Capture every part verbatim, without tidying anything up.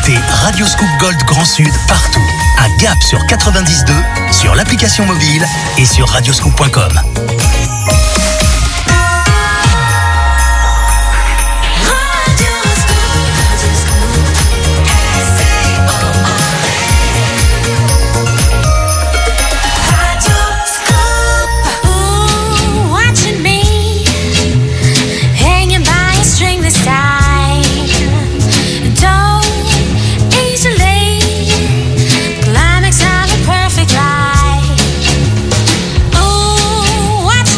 Écoutez Radio Scoop Gold Grand Sud partout. À Gap sur quatre-vingt-dix virgule deux, sur l'application mobile et sur radioscoop point com. Climax of a perfect life. Ooh, watch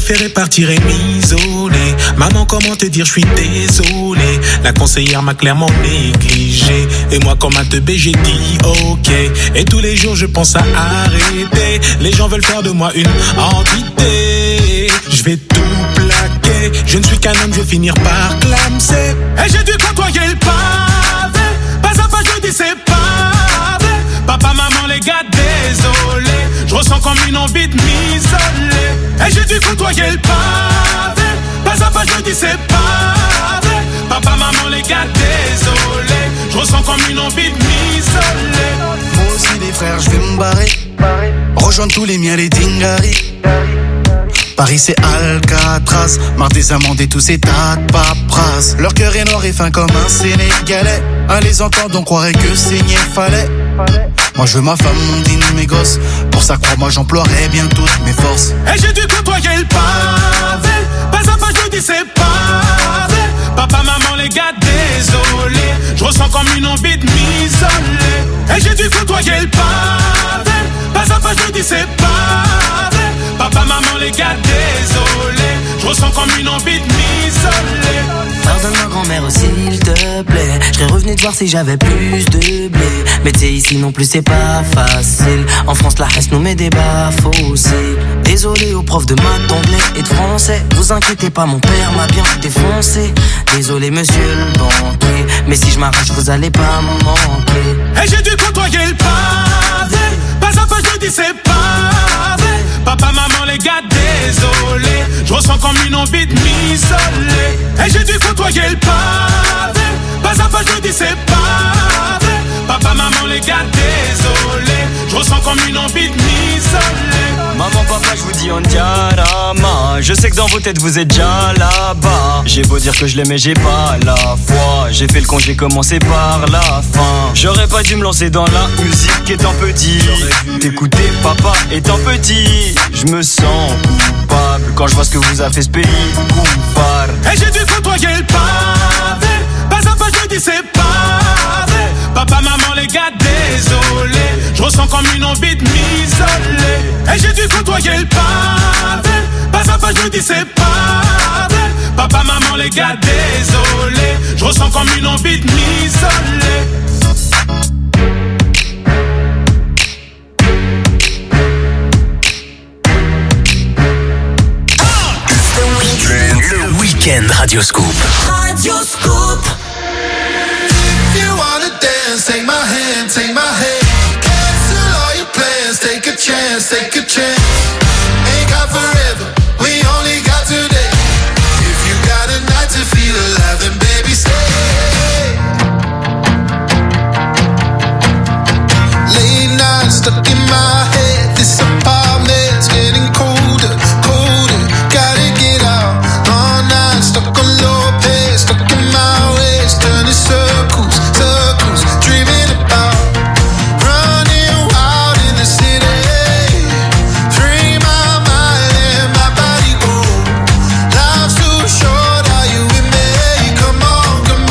préféré partir et m'isoler. Maman, comment te dire, je suis désolé. La conseillère m'a clairement négligé. Et moi, comme un teubé, j'ai dit ok. Et tous les jours, je pense à arrêter. Les gens veulent faire de moi une entité. Je vais tout plaquer. Je ne suis qu'un homme, je vais finir par clamser. Et j'ai dû côtoyer le pavé. Pas à pas, je dis c'est pavé. Papa, maman, les gars, désolé. Je ressens comme une envie de m'isoler. Et j'ai dû côtoyer le pavé. Pas à pas, je dis c'est pavé. Papa, maman, les gars, désolé. Je ressens comme une envie de m'isoler. Moi aussi des frères, je vais me barrer. Rejoindre tous les miens, les dingaris. Paris c'est Alcatraz, marre des amendes et tous ces tas de paperasses. Leur cœur est noir et fin comme un Sénégalais. À les entendre on croirait que saigner fallait. Moi je veux ma femme, mon dîner, mes gosses. Pour ça crois-moi j'emploierai bien toutes mes forces. Et j'ai dû côtoyer le pavé. Pas à pas je dis c'est pavé. Papa, maman, les gars, désolé. Je ressens comme une envie de m'isoler. Et j'ai dû côtoyer le pavé. Pas à pas je dis c'est pavé. Papa, maman, les gars, désolé. Je ressens comme une envie de m'isoler. Pardonne-moi grand-mère s'il te plaît. Je serais revenu te voir si j'avais plus de blé. Mais t'sais ici non plus c'est pas facile. En France la haine nous met des baffes aussi. Désolé aux profs de maths, d'anglais et de français. Vous inquiétez pas, mon père m'a bien défoncé. Désolé monsieur le banquier, mais si je m'arrache vous allez pas me manquer. Et j'ai dû côtoyer le pavé. Pas à pas je dis c'est pavé. Papa, maman, les gars, désolé. Je ressens comme une envie de m'isoler. Et j'ai dû côtoyer le pavé. Pas à pas je dis c'est pavé. Papa, maman, les gars, désolé. Je ressens comme une envie de m'isoler. Maman, papa, je vous dis on diarama. Je sais que dans vos têtes vous êtes déjà là-bas. J'ai beau dire que je l'aimais, j'ai pas la foi. J'ai fait le con, j'ai commencé par la fin. J'aurais pas dû me lancer dans la musique étant petit. T'écouter papa étant petit. Je me sens coupable quand je vois ce que vous a fait ce pays. Coupable. Et j'ai dû côtoyer le pavé. Pas à pas je dis c'est pavé. Papa, maman, les gars, désolé. Je ressens comme une envie de m'isoler. Et j'ai dû côtoyer le pavé. Pas à pas je dis c'est pavé. Papa, maman, les gars, désolé. Je ressens comme une envie de m'isoler. Le week-end Radioscoop. Radioscoop. If you wanna dance, take my hand, take my hand. Cancel all your plans, take a chance, take a chance. Ain't got forever, we only got today. If you got a night to feel alive, then baby stay. Late nights stuck in my head, this apartment's getting colder, colder. Gotta get out, all night stuck on low pace, stuck in my ways, turning circles, circles, dreaming about running wild in the city. Free my mind and my body go. Life's too short, are you with me? Come on, come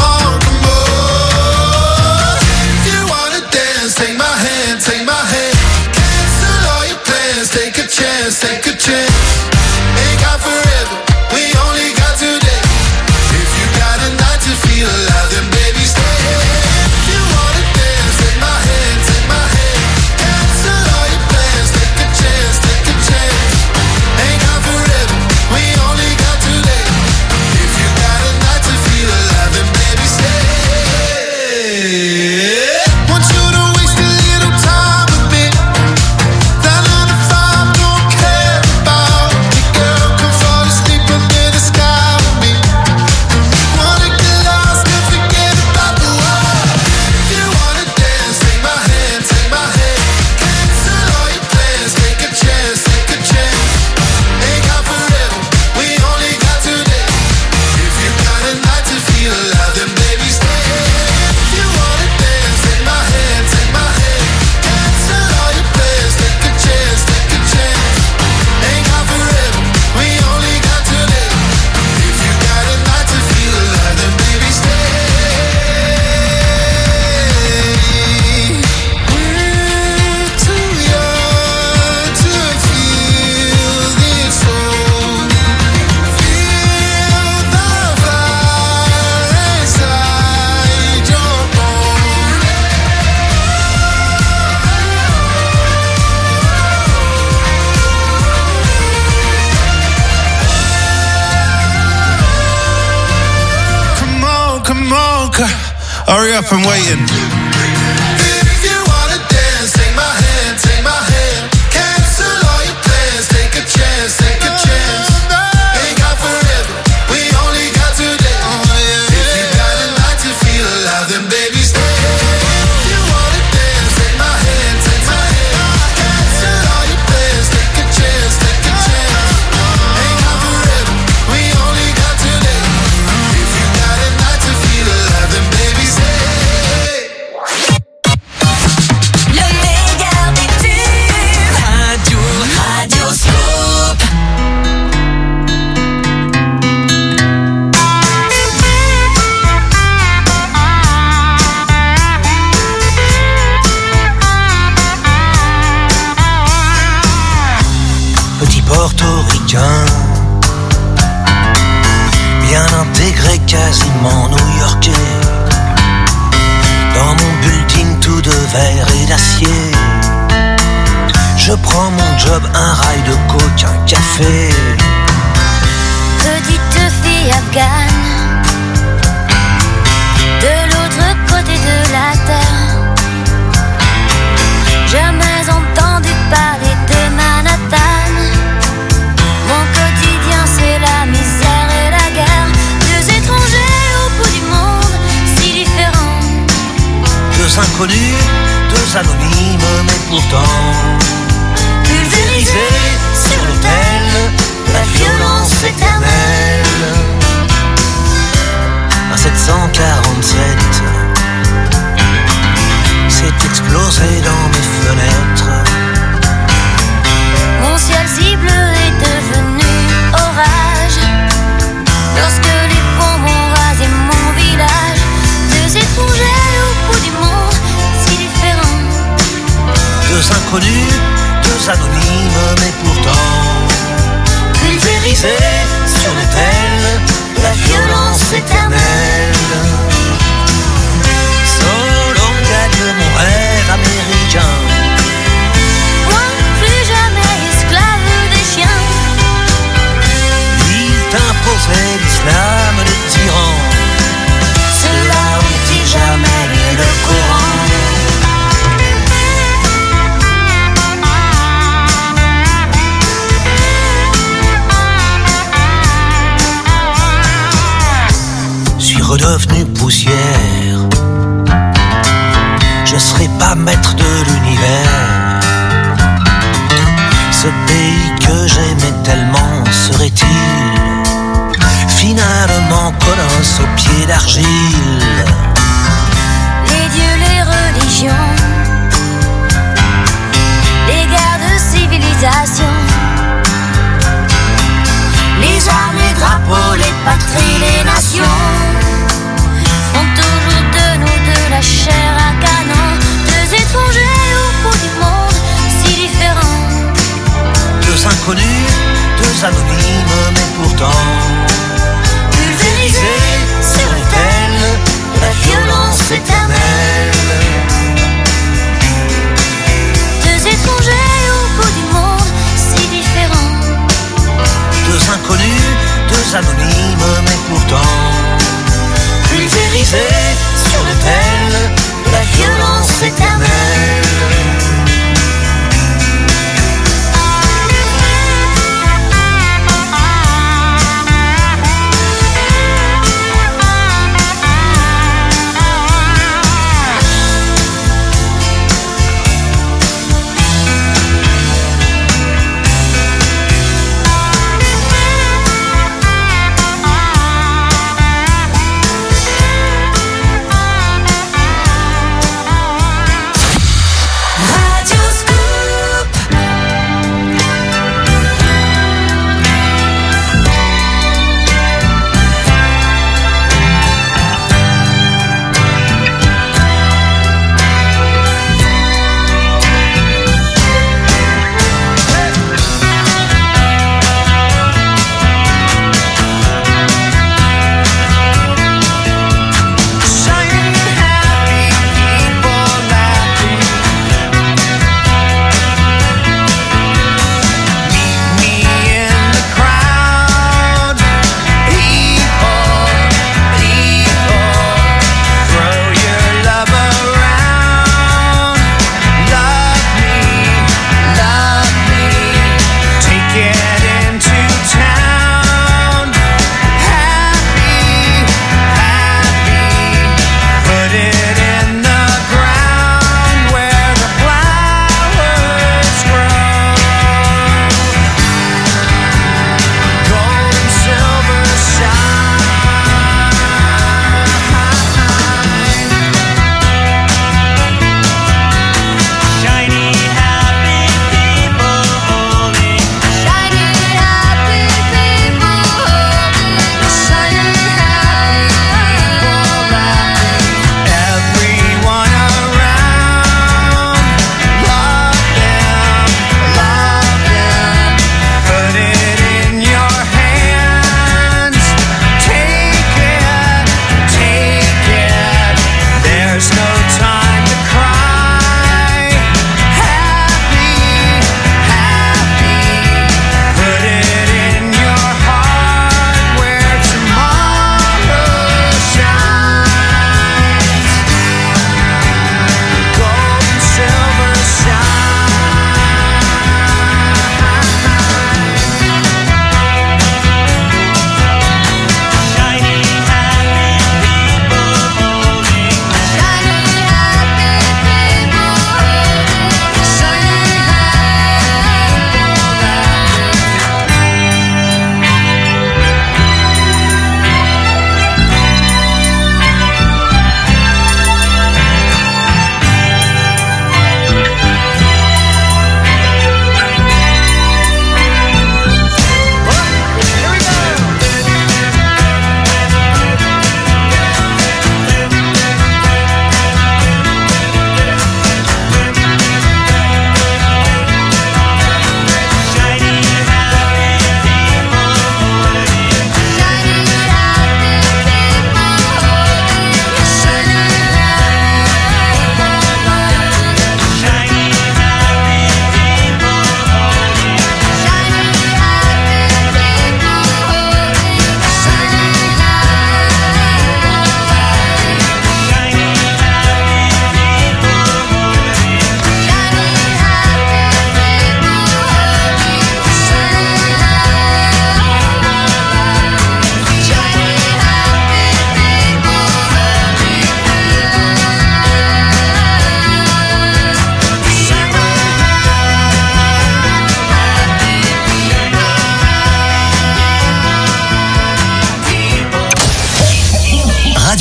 vodka. Hurry up, I'm waiting. If you wanna dance, take my hand, take my hand. Cancel all your plans, take a chance, take a chance. Ain't got forever, we only got today. If you got a night to feel alive, then baby stay. If you wanna dance, take my hand, take my hand. Cancel all your plans, take a chance, take a chance. Ain't got forever, we only got today. If you got a night to feel alive, then baby stay. Le meilleur des tubes. Radio, Radio Scoop. Petit portoricain, bien intégré, quasiment new-yorkais. Dans mon building tout de verre et d'acier, je prends mon job, un rail de coke, un café. Petite fille afghane, de l'autre côté de la terre. Jamais entendu parler de Manhattan. Mon quotidien c'est la misère et la guerre. Deux étrangers au bout du monde, si différents. Deux inconnus, deux anonymes, mais pourtant pulvérisés sur l'autel, la violence éternelle. Un sept cent quarante-sept s'est explosé dans mes fenêtres. Mon ciel si bleu est devenu orage lorsque les bombes ont rasé mon village. Deux étrangers au bout du monde, si différents. Deux inconnus, deux anonymes, mais pourtant pulvérisés sur l'autel, la violence éternelle. Solon gagne mon rêve américain. Moi, plus jamais esclave des chiens. Il t'imposait l'islam, le tyran. Ceux-là ont-ils jamais lu le Coran? Suis redevenu poussière. Je serai pas maître de l'univers. Ce pays que j'aimais tellement serait-il finalement colosse aux pieds d'argile? Les dieux, les religions, les guerres de civilisation, les armes, les drapeaux, les patries, les nations font toujours de nous de la chair à canon. Deux étrangers au bout du monde, si différents. Deux inconnus, deux anonymes, mais pourtant pulvérisés sur l'autel, la violence éternelle. Deux étrangers au bout du monde, si différents. Deux inconnus, deux anonymes, mais pourtant pulvérisés sur l'autel, la violence éternelle.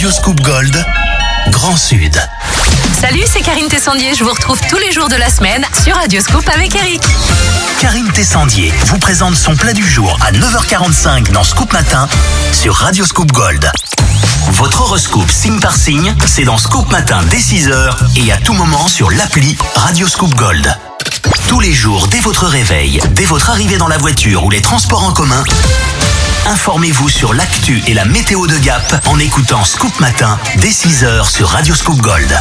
Radio Scoop Gold, Grand Sud. Salut, c'est Karine Tessandier. Je vous retrouve tous les jours de la semaine sur Radio Scoop avec Eric. Karine Tessandier vous présente son plat du jour à neuf heures quarante-cinq dans Scoop Matin sur Radio Scoop Gold. Votre horoscope signe par signe, c'est dans Scoop Matin dès six heures et à tout moment sur l'appli Radio Scoop Gold. Tous les jours, dès votre réveil, dès votre arrivée dans la voiture ou les transports en commun, informez-vous sur l'actu et la météo de Gap en écoutant Scoop Matin dès six heures sur Radio Scoop Gold.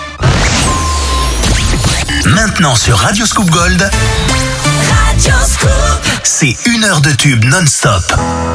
Maintenant sur Radio Scoop Gold, Radio Scoop, c'est une heure de tube non-stop.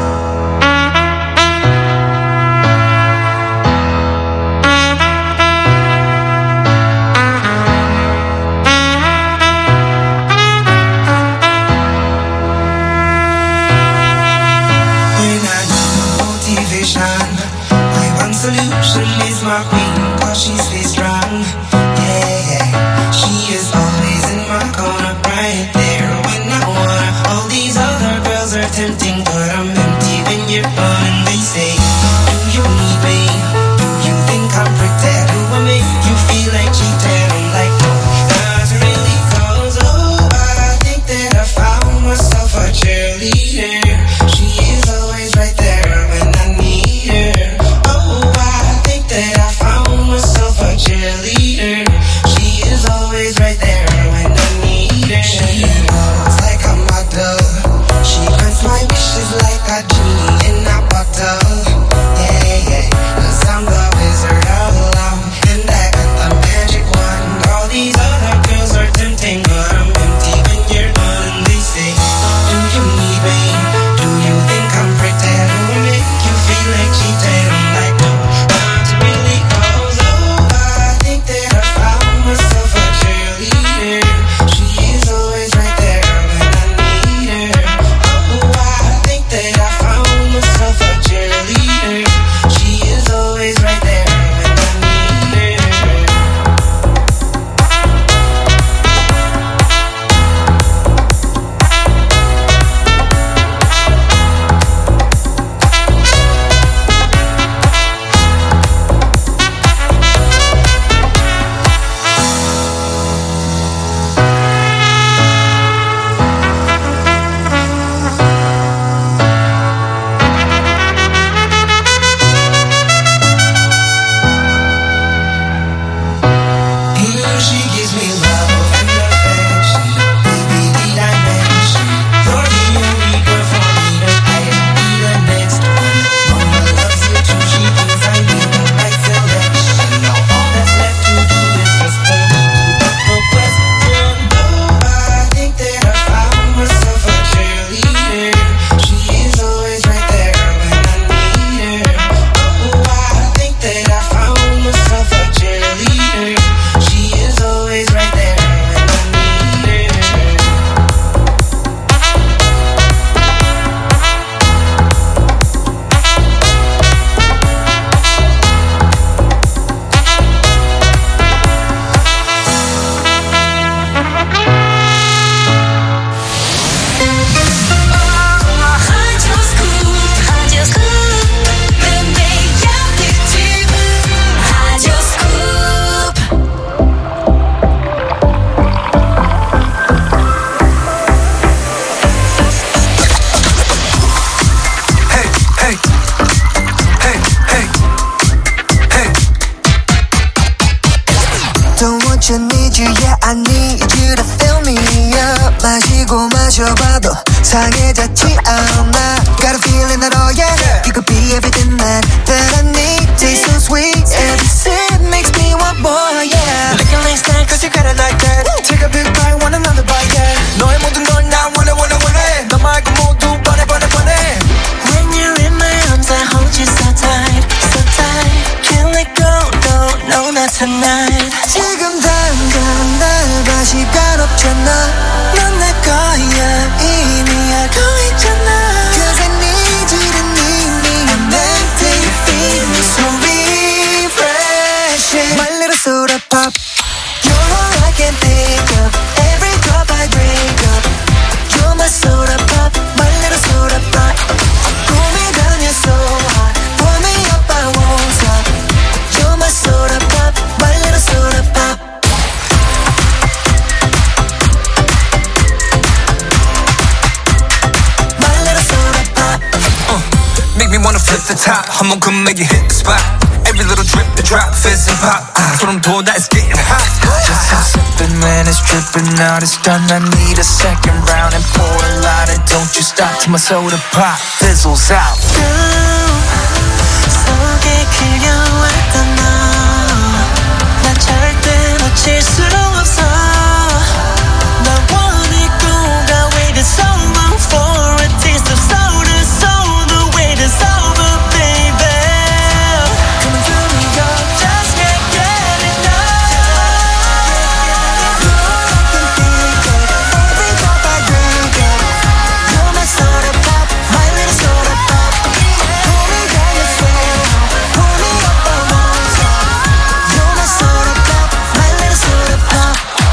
Solution is my queen, cause she stays strong. Yeah, yeah. She is always in my corner, right there when I wanna. All these other girls are tempting, but I'm empty when you're gone. And they say, do you need me? Do you think I'm pretty? Do I make you feel like cheating? I'm like, no, not really, cause oh, I think that I found myself a cheerleader. She is always right there when I need her. That I found myself a cheerleader. She is always right there when I need her. She looks like a model. She grants my wishes like a genie in a bottle. Yeah, yeah, cause I'm the wizard of love, and I got the magic wand. All these other girls are tempting, but I'm empty when you're gone. And they say, do you need me? Do you think I'm pretty? Do I make you feel like cheating? I'm like, no. 마셔봐도 상해졌지 않아. Got a feeling that oh yeah, you could be everything that that I need. Taste so sweet, every sip makes me want more. Yeah, licking like snack, cause you got it like that. Take a big bite, want another bite. Yeah, 너의 모든 걸 나 원해 원해 원해. 너 말고 모두 번해 번해 번해. When you're in my arms, I hold you so tight, so tight. Can't let go, no, no, not tonight. 지금 당장 날 봐, 시간 없잖아. 넌 내 거야, 이미 알고 있잖아. Cause I need you to need me. I'm meant to feed me so refreshing. My little soda pop. You're all I can think of. Every drop I drink up. You're my soda pop, my little soda pop. Pull me down, you're so hot. Pull me up, I won't stop. the top, I'ma come make you hit the spot. Every little drip, the drop, fizz and pop. That's what I'm told, that it's getting hot. Just a sippin', man, it's dripping out, it's done. I need a second round and pour a lot. And don't you stop till my soda pop fizzles out. 속에 그려왔던 너, 난 절대 놓칠 수 없어. 나 원했고, I waited so long for a taste of soda, so the wait is over, baby. Coming through me, yo, just can't get enough. I can think it, every drop I drink it. You're my soda pop, my little soda pop. Pull me down your throat, pull me up on one top. You're my soda pop, my little soda pop.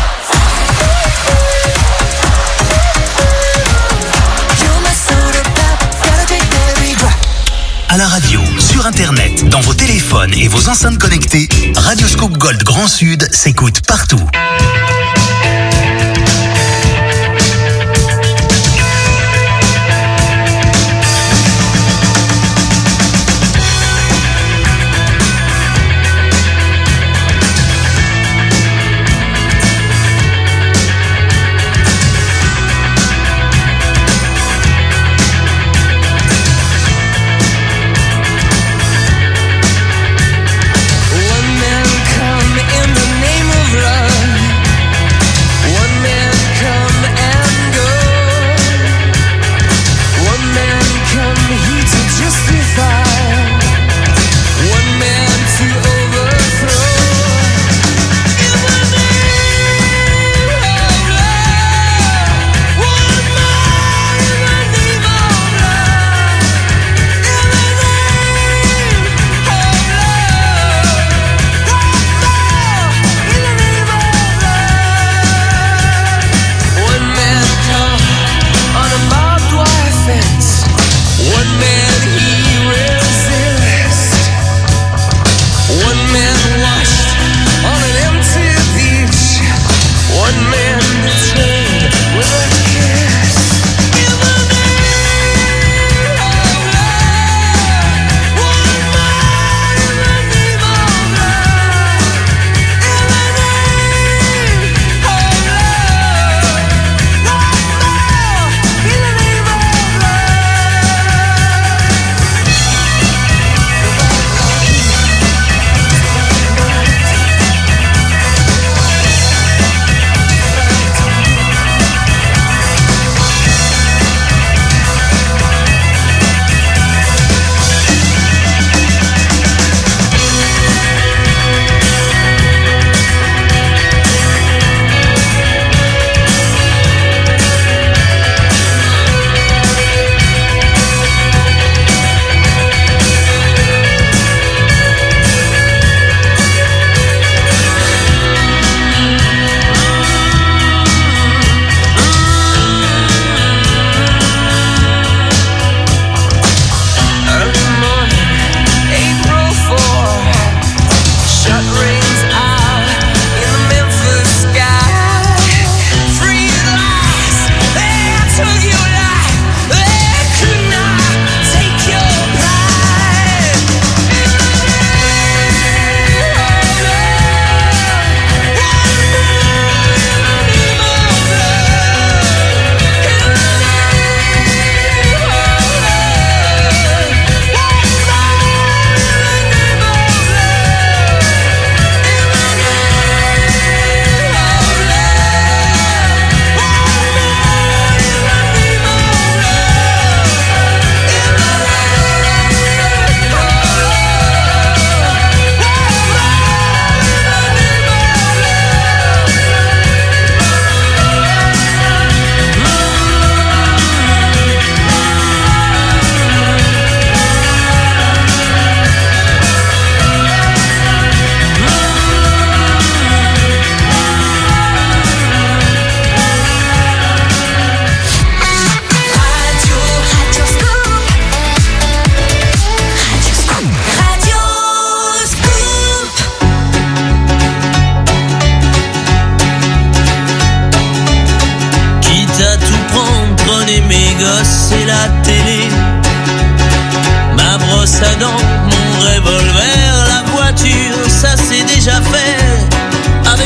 You're my soda pop, gotta take every drop. À la radio, sur internet, dans vos téléphones et vos enceintes connectées, Radio Scoop Gold Grand Sud s'écoute partout. One man come in the name of love.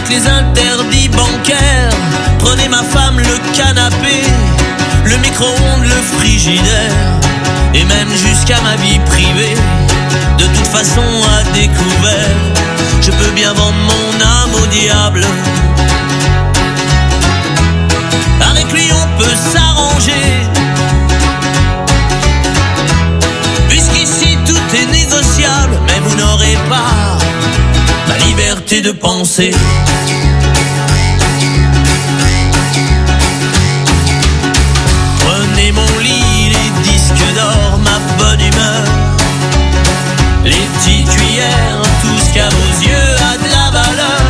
avec les interdits bancaires. Prenez ma femme, le canapé, le micro-ondes, le frigidaire, et même jusqu'à ma vie privée. De toute façon à découvert, je peux bien vendre mon âme au diable. Avec lui on peut s'arranger, puisqu'ici tout est négociable. Mais vous n'aurez pas ma liberté de penser. Prenez mon lit, les disques d'or, ma bonne humeur, les petites cuillères, tout ce qu'à vos yeux a de la valeur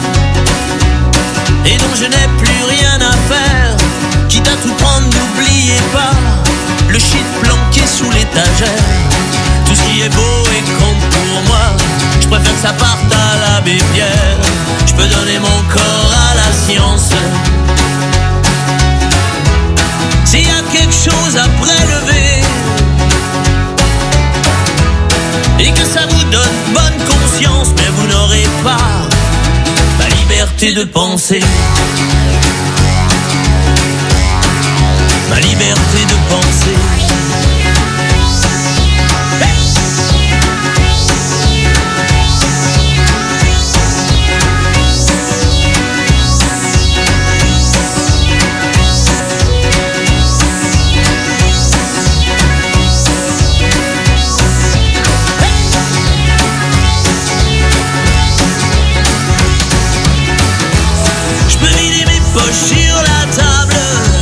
et dont je n'ai plus rien à faire. Quitte à tout prendre, n'oubliez pas le shit planqué sous l'étagère. Tout ce qui est beau et compte pour moi, je préfère que ça parte à l'abbé Pierre. Je peux donner mon corps à la science. S'il y a quelque chose à prélever et que ça vous donne bonne conscience, mais vous n'aurez pas ma liberté de penser. Ma liberté de penser. Sur la table,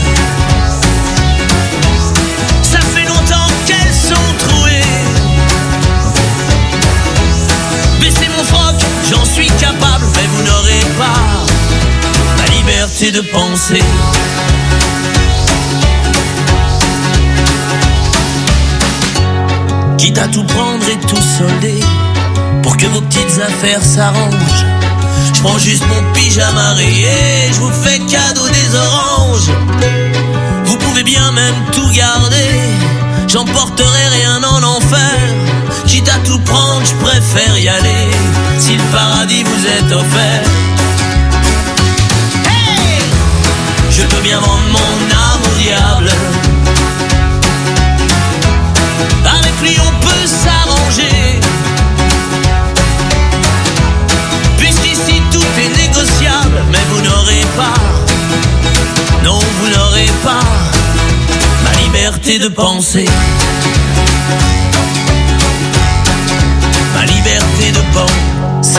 ça fait longtemps qu'elles sont trouées. Baissez mon froc, j'en suis capable, mais vous n'aurez pas ma liberté de penser. Quitte à tout prendre et tout solder pour que vos petites affaires s'arrangent, je prends juste mon pyjama rayé, je vous fais cadeau des oranges. Vous pouvez bien même tout garder, j'emporterai rien en enfer. Quitte à tout prendre, je préfère y aller, si le paradis vous est offert. Hey, je peux bien vendre mon âme au diable. Avec lui on peut s'arranger, puisqu'ici tout est négociable. Mais vous n'aurez pas, non vous n'aurez pas ma liberté de penser. Ma liberté de penser.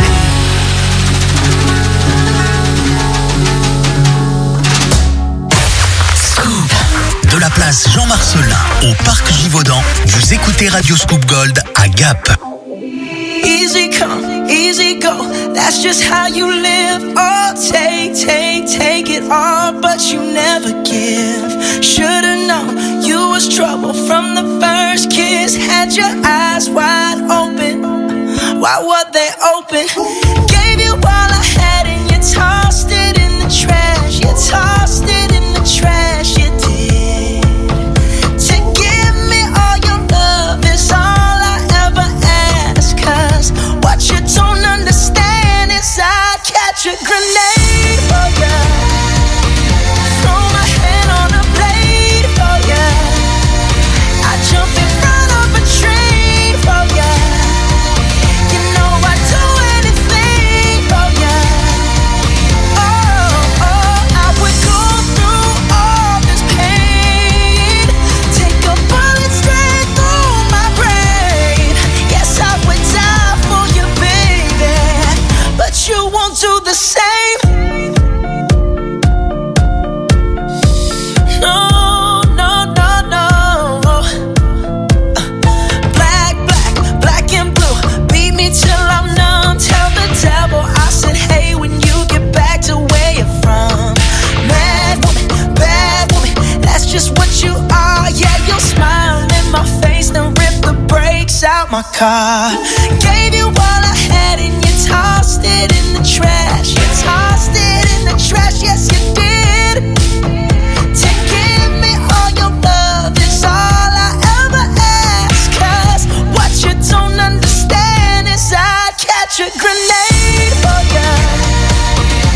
De la place Jean-Marcelin au parc Givaudan, vous écoutez Radio Scoop Gold à Gap. Easy come, easy go, that's just how you live. Oh, take, take, take it all, but you never give. Should've known you was trouble from the first kiss. Had your eyes wide open, why were they open? Gave you all I had and you tossed it in the trash. You tossed it in the trash, you did. To give me all your love is all I ever ask. Cause what you don't understand is I'd catch a grenade for ya, throw my hand on a blade for ya, I'd jump in front of a train for ya. You know I'd do anything for ya. Oh, oh, I would go through all this pain, take a bullet straight through my brain. Yes, I would die for you, baby, but you won't do the same. No, no, no, no. Black, black, black and blue, beat me till I'm numb. Tell the devil I said, hey, when you get back to where you're from. Mad woman, bad woman, that's just what you are. Yeah, you'll smile in my face, then rip the brakes out my car. Gave you all I had and you tossed it in the trash. You tossed it in the trash, yes you did. To give me all your love is all I ever ask. Cause what you don't understand is I'd catch a grenade for ya,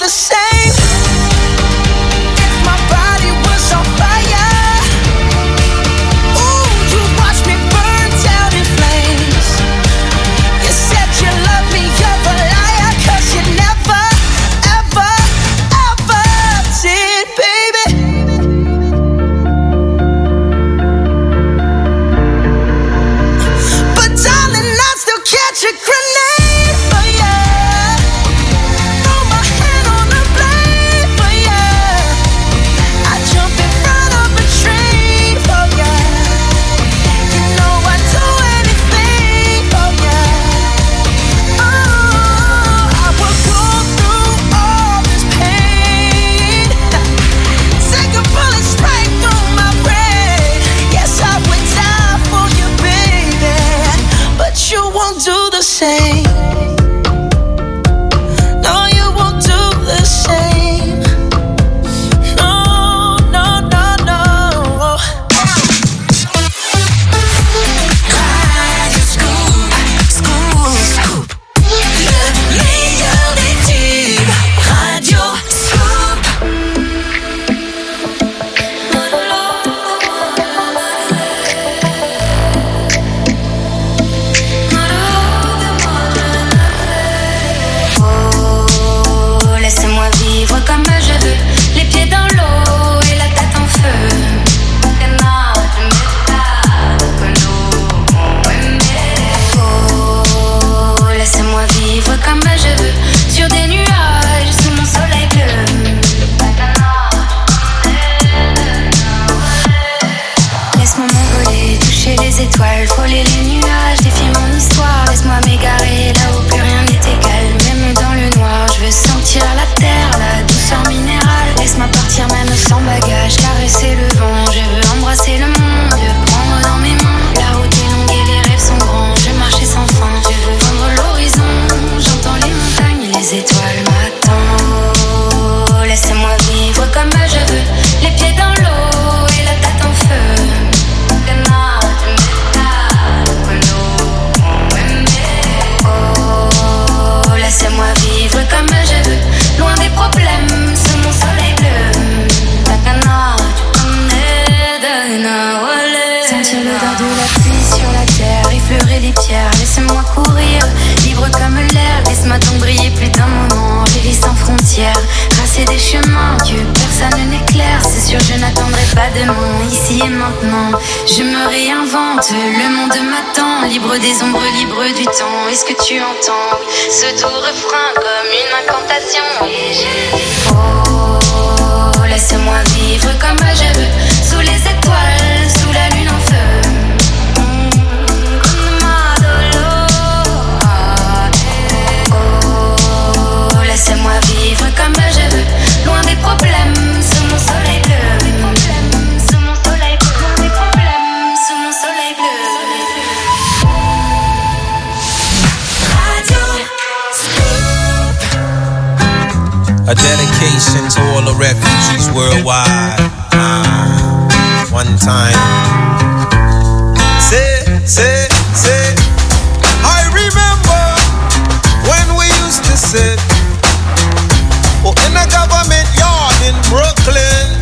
the same. If my body was on fire, ooh, you watch me burn down in flames. You said you love me, you're a liar, 'cause you never, ever, ever did, baby. But darling, I still catch a grenade for you. Throw my hand on the blade for you. I jump in front of a train for you. You know I'd do anything for you. Oh, I would go through all this pain. Take a bullet straight through my brain. Yes, I would die for you, baby. But you won't do the same. No, you won't do the same. No, no, no, no. Radio Scoop, Scoop, Scoop. Le meilleur des tubes. Radio Scoop. Oh, laissez-moi vivre comme je veux, les pieds dans l'eau et la tête en feu. Oh, laissez-moi vivre comme je veux, sur des nuages sous mon soleil bleu. Laisse-moi m'envoler, toucher les étoiles, frôler les nuages, défier mon histoire. Laisse-moi m'égarer là où plus rien n'est égal, même dans le noir. Je veux sentir la terre, la douceur minérale. Laisse-moi partir même sans bagage, caresser le vent. Je veux embrasser le monde, le prendre dans mes mains. La route est longue et les rêves sont grands. Je veux marcher sans fin, je veux vendre l'horizon. J'entends les montagnes et les étoiles m'attendent. Oh, laissez-moi vivre comme je veux, les pieds dans l'eau et la tête en feu. Oh, laissez-moi vivre comme je veux, loin des problèmes, sous mon soleil bleu. Sentir l'odeur de la pluie sur la terre, effleurer les pierres, laissez-moi courir, libre comme l'air. Laisse-moi donc briller plus d'un moment, vivre sans frontières, tracer des chemins que personne n'éclaire. C'est sûr, je n'attendrai pas demain, ici et maintenant. Je me réinvente, le monde m'attend, libre des ombres, libre du temps. Est-ce que tu entends ce doux refrain comme une incantation? Et je dis, oh, laisse-moi vivre comme je veux, sous les étoiles, sous la lune en feu. Oh, laissez-moi vivre comme je veux, loin des problèmes, sous mon soleil bleu. Sous mon soleil bleu, loin des problèmes, sous mon soleil bleu. Radio Scoop. A dedication to all the refugees worldwide. Uh, one time. Say, say, say. I remember when we used to sit oh, in a government yard in Brooklyn.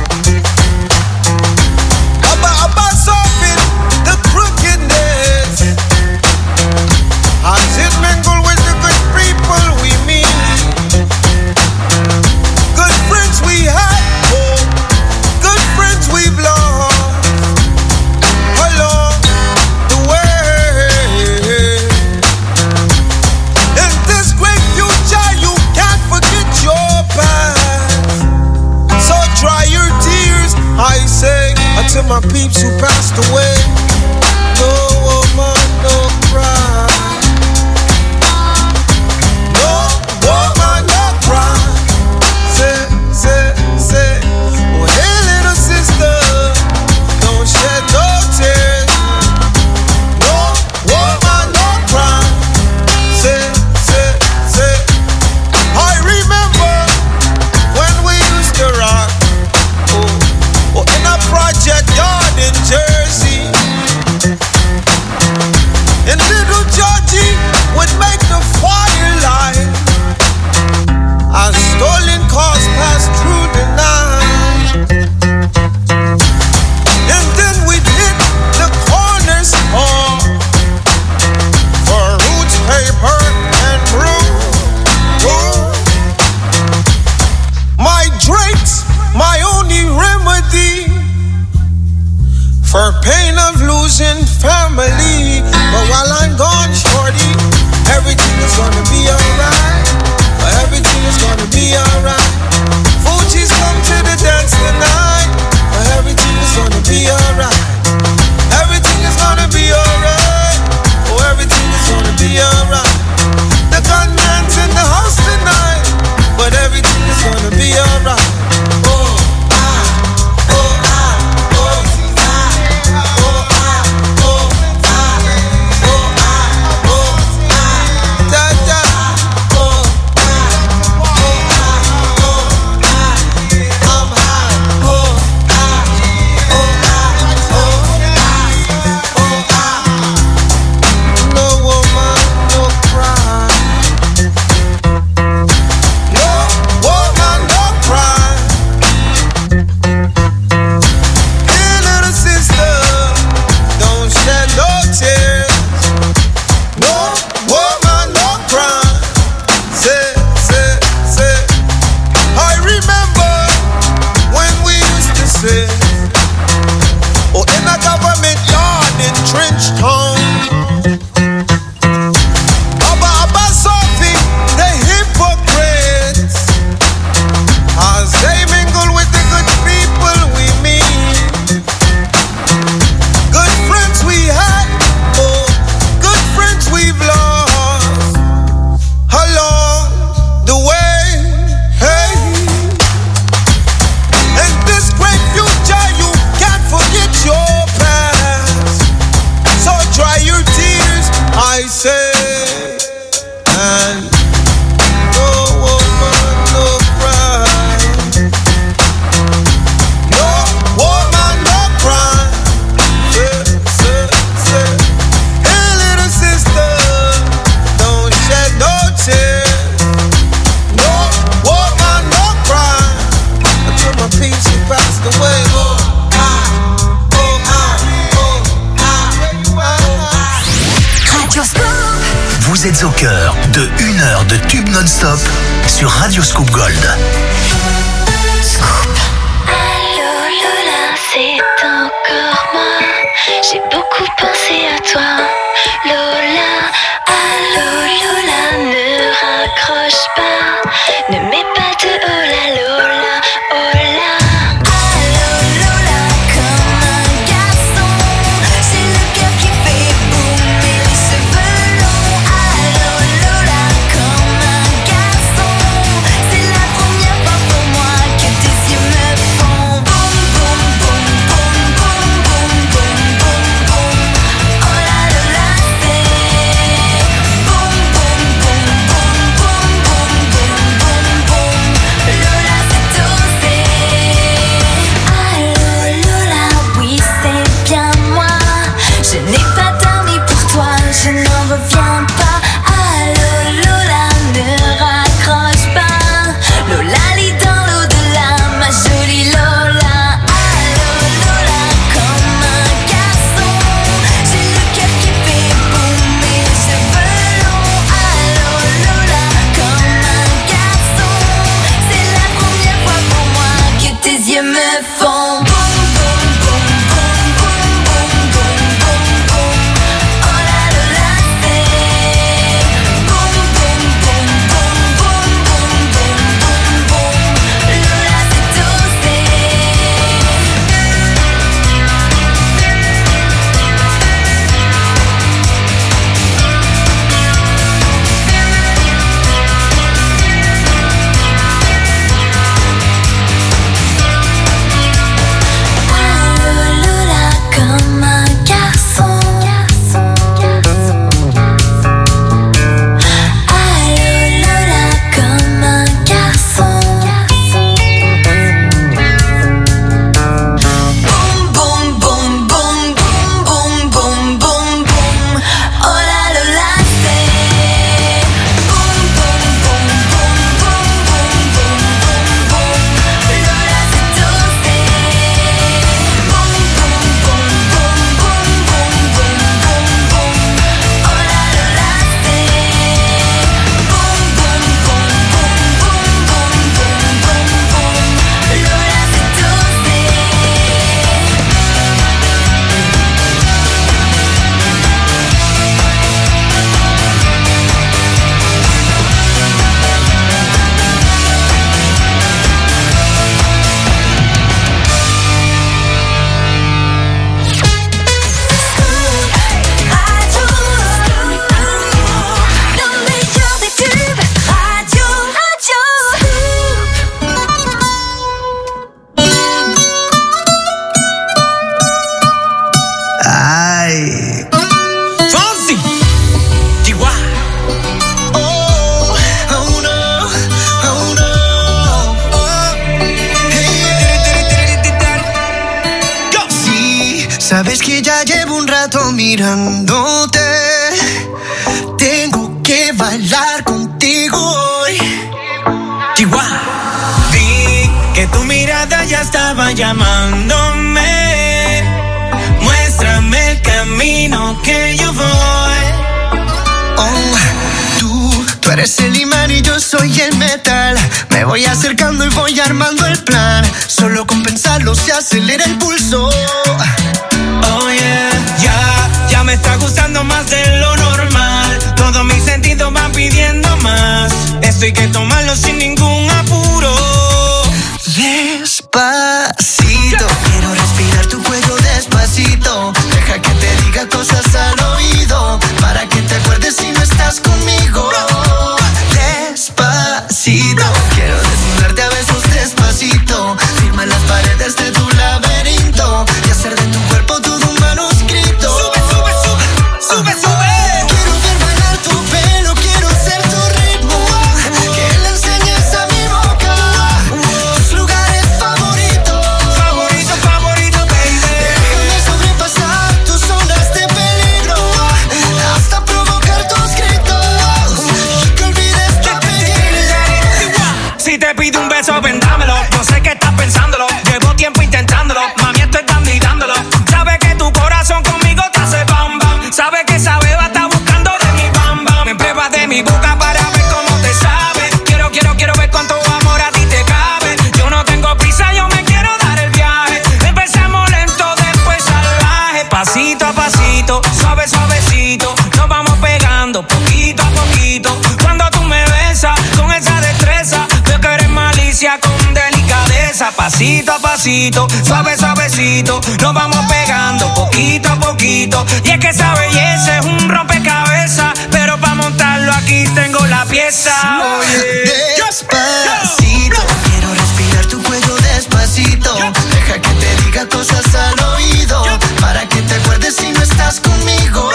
About, about solving the crookedness. As it mingle with the good people we meet. Good friends we had, oh, good friends we've lost along the way. In this great future, you can't forget your past. So dry your tears, I say, until my peeps who passed away. No woman, no cry. No woman, no cry. Say, say, say, oh hey little sister, don't shed no tears. No woman, no cry. Say, say, say, I remember when we used to rock, oh, oh in a project yard in Jersey. cars pass through the night. And then we'd hit the corner store for roots, paper, and brew. Oh. My drinks, my only remedy for pain of losing family. But while I'm gone, shorty, everything is gonna be alright. Everything is gonna be alright. Fuji's come to the dance tonight. Everything is gonna be alright. Everything is gonna be alright. Oh, everything is gonna be alright. The gunman's in the house tonight, but everything is gonna be alright. Oh. Vous êtes au cœur de une heure de tube non-stop sur Radio Scoop Gold. Scoop. Allô Lola, c'est encore moi. J'ai beaucoup pensé à toi, Lola. Allô Lola, ne raccroche pas. Ne mets pas de oh la Lola, oh la. Boom, boom, boom, boom, boom, boom, boom. mirándote. Tengo que bailar contigo hoy. Chihuahua. Vi que tu mirada ya estaba llamándome. Muéstrame el camino que yo voy. Oh, tú, tú eres el imán y yo soy el metal. Me voy acercando y voy armando el plan. Solo con pensarlo se acelera el pulso. Oh yeah, ya, ya me está gustando más de lo normal. Todos mis sentidos van pidiendo más. Esto hay que tomarlo sin ningún apuro. Despacito, quiero respirar tu cuello despacito. Deja que te diga cosas al oído, para que te acuerdes si no estás conmigo. Despacito, quiero desnudarte a besos despacito. Firma las paredes de tu laberinto y hacer de tu cuerpo todo un manuscrito. Sube, sube, sube, sube, sube. Quiero ver bailar tu pelo, quiero ser tu ritmo. Que le enseñes a mi boca tus lugares favoritos. Favorito, favorito, baby. Déjame sobrepasar tus zonas de peligro, hasta provocar tus gritos y que olvides tu apellido. Si te pido un beso, vendámelo. Yo sé que estás pensándolo. Llevo tiempo intentándolo. Mami, estoy dando y dándolo. Sabe que tu corazón conmigo te hace bam bam. Sabe que esa beba está buscando de mi bam bam. Me prueba de mi boca para ver cómo te sabe. Quiero, quiero, quiero ver cuánto amor a ti te cabe. Yo no tengo prisa, yo me quiero dar el viaje. Empecemos lento, después salvaje. Pasito a pasito, suave, suavecito. Nos vamos pegando poquito a poquito. Cuando tú me besas con esa destreza, veo que eres malicia con delicadeza. Pasito a pasito, suave, suavecito. Nos vamos pegando poquito a poquito. Y es que esa belleza es un rompecabezas, pero para montarlo aquí tengo la pieza. Oye. Despacito, quiero respirar tu cuello despacito. Deja que te diga cosas al oído, para que te acuerdes si no estás conmigo.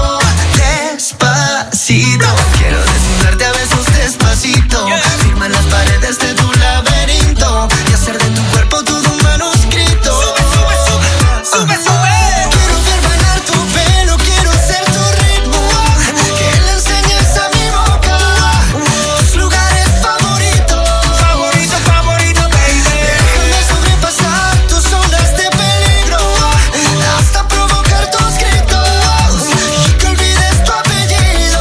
Despacito, quiero desnudarte a besos despacito. Firma las paredes de tu laberinto y hacer de tu cuerpo todo un manuscrito. Sube, sube, sube, sube, sube. Quiero ver bailar tu pelo, quiero ser tu ritmo. Que le enseñes a mi boca tus lugares favoritos. Favorito, favorito, baby. Déjame sobrepasar tus zonas de peligro, hasta provocar tus gritos y que olvides tu apellido.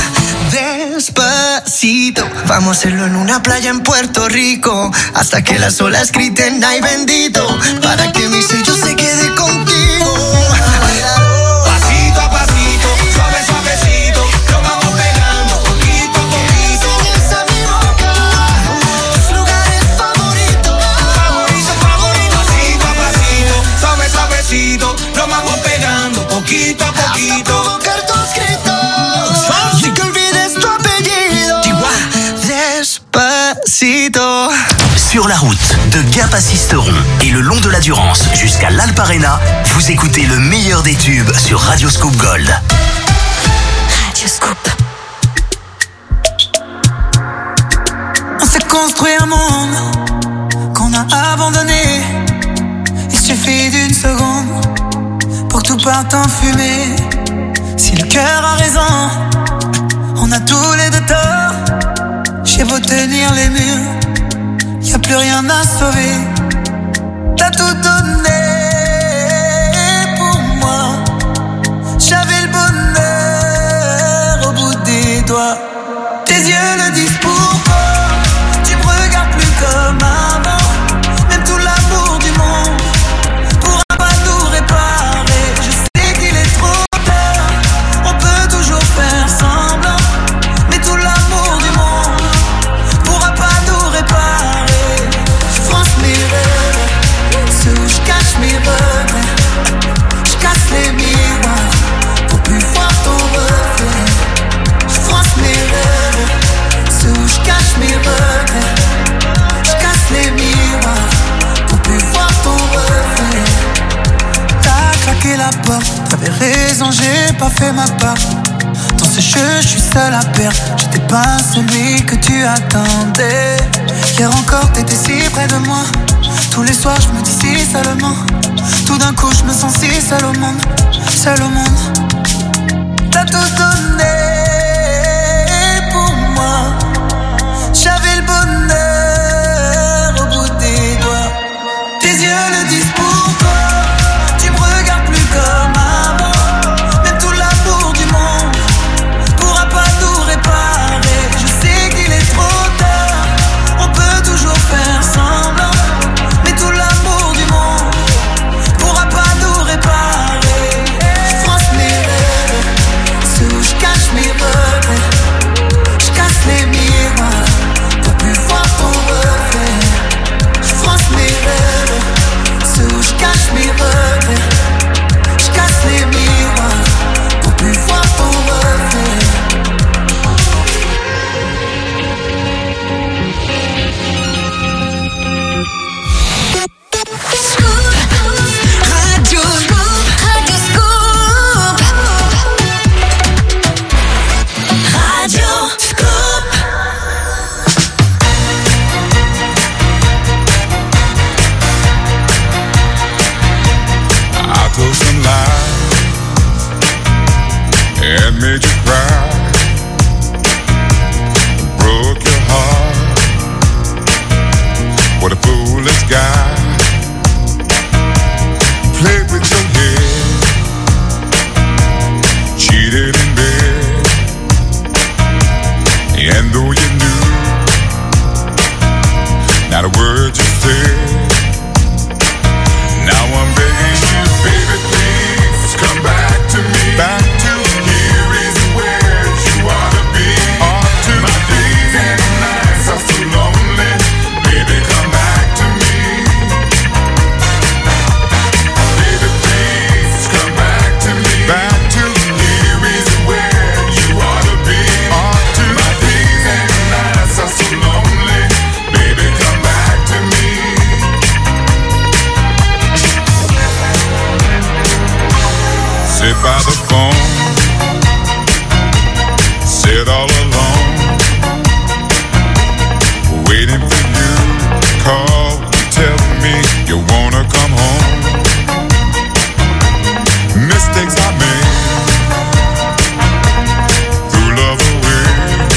Despacito, vamos a hacerlo en una playa en Puerto Rico, hasta que las olas griten ay bendito, para que mi sello se quede contigo. Pasito a pasito, suave, suavecito. Nos vamos pegando poquito a poquito. Enseñes a mi boca tus lugares favoritos. Favorito, favorito. Pasito a pasito, suave, suavecito. Nos vamos pegando poquito a Hasta poquito. provocar tus gritos y que olvides tu apellido. Despacito. Sur la route, de Gap à Sisteron et le long de la Durance jusqu'à l'Alpe Arena, vous écoutez le meilleur des tubes sur Radio Scoop Gold. Radio Scoop. On s'est construit un monde qu'on a abandonné. Il suffit d'une seconde pour que tout parte en fumée. Si le cœur a raison, on a tous les deux tort. J'ai beau tenir les murs, y'a plus rien à sauver. T'as tout donné pour moi. J'avais le bonheur au bout des doigts. Tes yeux le disent pourquoi. Tu me regardes plus comme avant. Même tout l'amour du monde pourra pas tout réparer. Je sais qu'il est trop tard, on peut toujours faire semblant, mais tout l'amour du monde pourra pas tout réparer. Je fronce mes rêves, ceux où je cache mes regrets. Je casse les miroirs pour plus voir ton reflet. Je fronce mes rêves, ceux où je cache mes regrets. Je casse les miroirs pour plus voir ton reflet. T'as claqué la porte, t'avais raison, j'ai pas fait ma part. Dans ce jeu, je suis seul à perdre. J'étais pas celui que tu attendais. Hier encore, t'étais si près de moi. Tous les soirs je me dis si seulement. Tout d'un coup je me sens si seul au monde. Seul au monde. T'as tout donné pour moi. J'avais le bonheur au bout des doigts. Tes yeux le disent pour toi. Tu me regardes plus comme avant. Même tout l'amour du monde pourra pas tout réparer. Je sais qu'il est trop tard. On peut toujours faire semblant. Mais tout l'amour du monde pourra pas tout réparer. Je fronce mes rêves, sous je cache mes regrets. Je casse les miroirs pour plus voir ton reflet. Je fronce mes rêves, sous je cache mes regrets. Je casse les miroirs pour plus voir ton reflet. Radio Scoop, Radio Scoop, Radio Scoop. I told some lies and made you cry, broke your heart. What a foolish guy. Played with your head, cheated in bed, and though you knew not a word you said, now I'm begging you, baby, please come back to me. Back to here is where you ought to be. Ought to my days and nights are so lonely. Baby, come back to me. Baby, please come back to me. Back to here is where you ought to be. Ought to my days and nights are so lonely. Baby, come back to me. Sit by the phone, sit all alone, waiting for you to call, tell me you wanna come home. Mistakes I made, threw love away.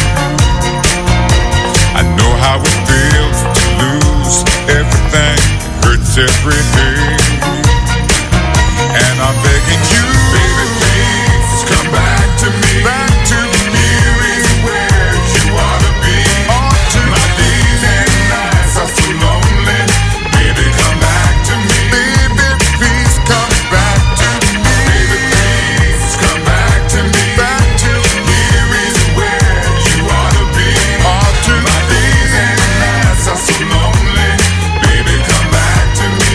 I know how it feels to lose everything, it hurts every day. And I'm begging you, baby, please come back to me. Back to me. Here is where you ought to be. Ought to. My days and nights are so lonely. Baby, come back to me. Baby, please come back to me. Baby, please come back to me. Back to here is where you ought to be. Ought to. My days and nights are so lonely. Baby, come back to me.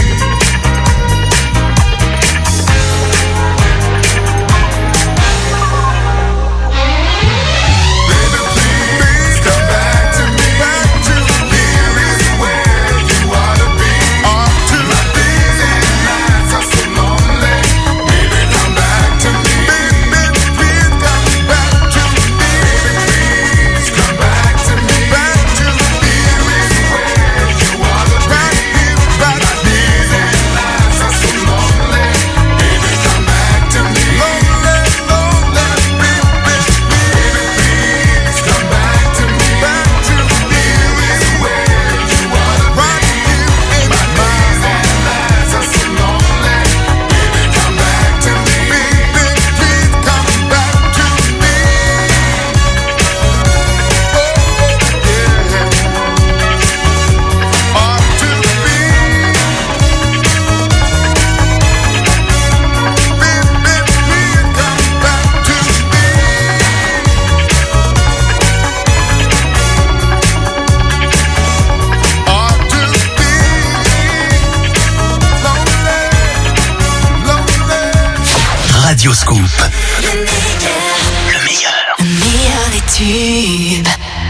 Radio Scoop. Le meilleur. Le meilleur des tubes.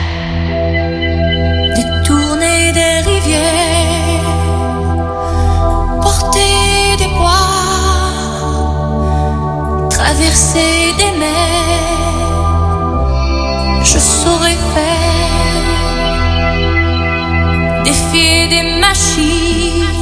Détourner des rivières, porter des poids, traverser des mers, je saurais faire des méfier des machines.